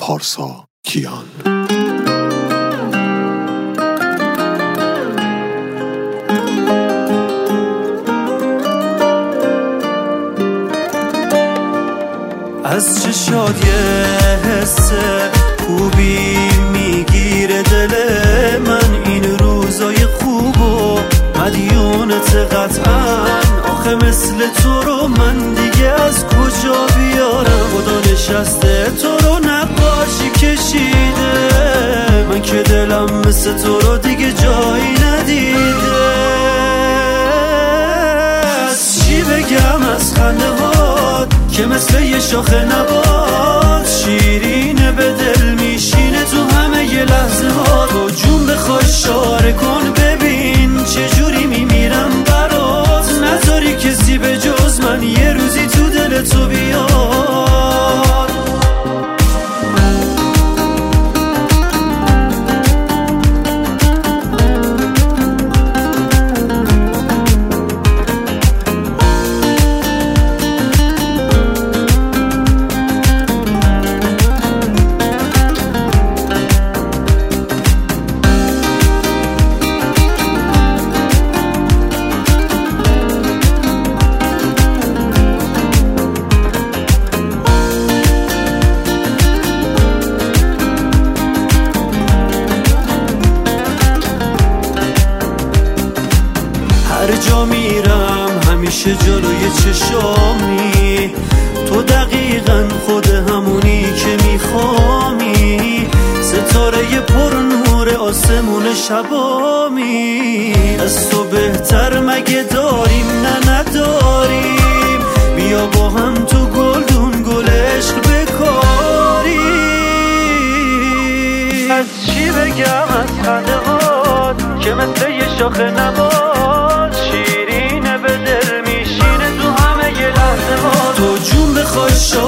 پارسا کیان. از چشات یه حس خوبی میگیره دل من، این روزای خوبو مدیونت قطعا. آخه مثل تو رو من دیگه از کجا بیارم؟ خدا نشسته تو رو نقاشی کشیده، من که دلم مثل تو رو دیگه جایی ندیده. از چی بگم از خنده هات که مثل یه شاخه نبات، شیرینه به دل میشینه تو همه ی لحظه ها. تو جون بخوای اشاره کن ببین چجوری میمیرم برات، نذاری کسی به جز من یه روزی تو دل تو بیاد. هر جا میرم همیشه جلوی چشامی، تو دقیقا خود همونی که میخوامی. ستاره پر نور آسمون شبامی، از تو بهتر مگه داریم؟ نه نداریم، بیا با هم تو گلدون گل عشق بکاریم. از چی بگم از خنده هات که مثل یه شاخه نبات، شیرینه به دل میشینه تو همه ی لحظه ها. تو جون بخوای